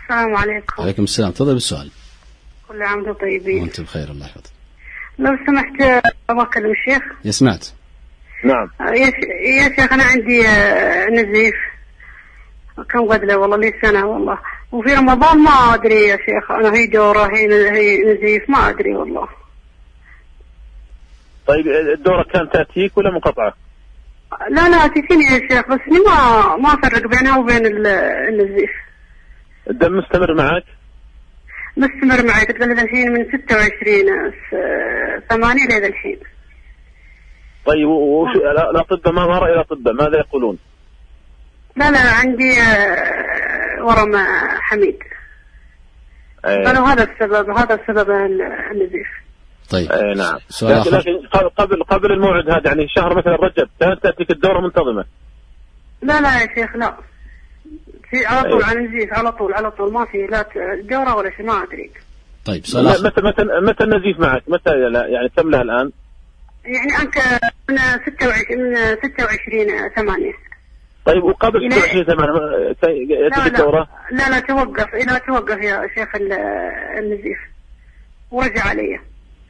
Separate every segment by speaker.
Speaker 1: السلام عليكم.
Speaker 2: عليكم السلام، تفضل بالسؤال.
Speaker 1: كل عام وانتم طيبين.
Speaker 2: وانت بخير، الله يحفظك.
Speaker 1: لو سمحت ابغى اكلم الشيخ.
Speaker 2: يا سمعت.
Speaker 3: نعم.
Speaker 1: يا شيخ انا عندي نزيف كم قدله والله لي سنه والله، وفي رمضان ما ادري يا شيخ انا هي دوره هي نزيف ما ادري والله.
Speaker 3: طيب الدورة كانت تأتيك ولا منقطعة؟
Speaker 1: لا تجيني يا شيخ، بس ما افرق بينها وبين النزيف.
Speaker 3: الدم مستمر معك؟
Speaker 1: مستمر معي تقريبا الحين من 26/8 لهذا الحين.
Speaker 3: طيب الأطباء ما رأي الأطباء ماذا يقولون؟
Speaker 1: لا عندي ورم حميد. قالوا هذا السبب النزيف.
Speaker 2: طيب
Speaker 3: نعم.
Speaker 2: لكن
Speaker 3: قبل الموعد هذا يعني شهر مثلا رجب كانت تأتيك الدورة منتظمة؟
Speaker 1: لا يا شيخ لا، في على طول عن النزيف على طول ما في لا دورة ولا شيء ما أدري.
Speaker 2: طيب
Speaker 3: متى النزيف معك؟ متى يعني كم له الآن؟
Speaker 1: يعني أنك من 26/8.
Speaker 3: طيب وقبل 26/8 يأتيك الدورة؟
Speaker 1: لا توقف يا شيخ النزيف ورجع علي.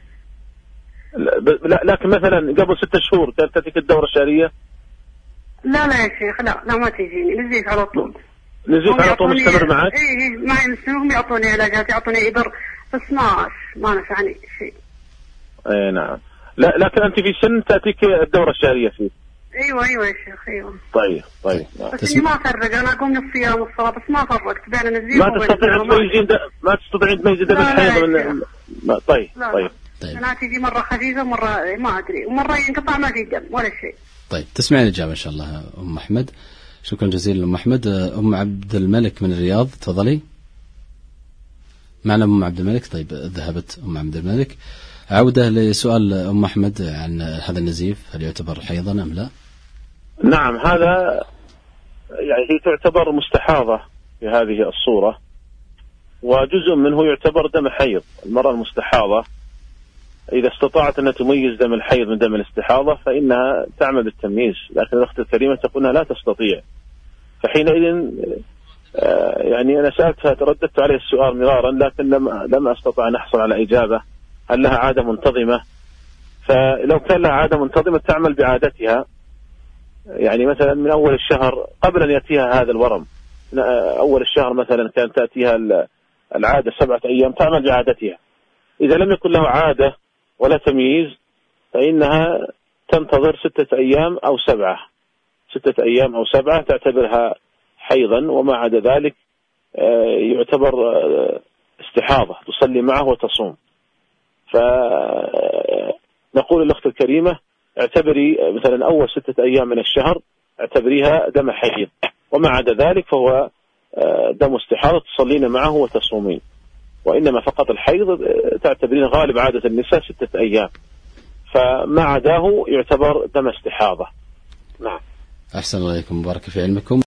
Speaker 3: لكن مثلا قبل 6 شهور كانت تأتيك الدورة الشهرية؟
Speaker 1: لا يا شيخ لا ما تجيني نزيف على طول.
Speaker 3: نزيف على طول مستمر معك؟
Speaker 1: ايه معي هم يعطوني علاجات يعطوني إبر بس ما نفعني شيء.
Speaker 3: اي نعم. لكن أنت في سن تأتيك الدورة الشهرية فيه؟
Speaker 1: ايوه يا شيخ ايوه.
Speaker 3: طيب
Speaker 1: بس اني ما افرق، انا اقوم نص يوم الصلاه بس ما فرقت بين النزيف
Speaker 3: ما تستطيع تميزين دم الحيض من طيب.
Speaker 1: انا تجي مره خفيفه مره ما ادري ومره ينقطع ما في دم ولا شيء.
Speaker 2: طيب تسمعين الإجابة إن شاء الله أم أحمد. شكرا جزيلا أم أحمد. أم عبد الملك من الرياض تفضلي. معنا أم عبد الملك. طيب ذهبت أم عبد الملك. عودة لسؤال أم أحمد عن هذا النزيف، هل يعتبر حيضا أم لا؟
Speaker 3: نعم، هذا يعني هي تعتبر مستحاضة في هذه الصورة، وجزء منه يعتبر دم حيض. المرأة المستحاضة إذا استطاعت أن تميز دم الحيض من دم الاستحاضة فإنها تعمل بالتمييز، لكن الأخت الكريمة تقول أنها لا تستطيع. فحينئذ يعني أنا سألتها ترددت عليه السؤال مرارا لكن لم أستطع أن أحصل على إجابة هل لها عادة منتظمة. فلو كان لها عادة منتظمة تعمل بعادتها، يعني مثلا من أول الشهر قبل أن يأتيها هذا الورم، أول الشهر مثلا كانت تأتيها العادة 7 أيام تعمل بعادتها. إذا لم يكن له عادة ولا تمييز فإنها تنتظر 6 أيام أو 7، 6 أيام أو 7 تعتبرها حيضا، وما عدا ذلك يعتبر استحاضة تصلي معه وتصوم. فنقول للأخت الكريمة اعتبري مثلا أول 6 أيام من الشهر اعتبريها دم حيض، وما عدا ذلك فهو دم استحاضة تصلين معه وتصومين. وإنما فقط الحيض تعتبرين غالب عادة النساء 6 أيام، فما عداه يعتبر دم استحاضة. نعم.
Speaker 2: أحسن الله إليكم، بارك في علمكم.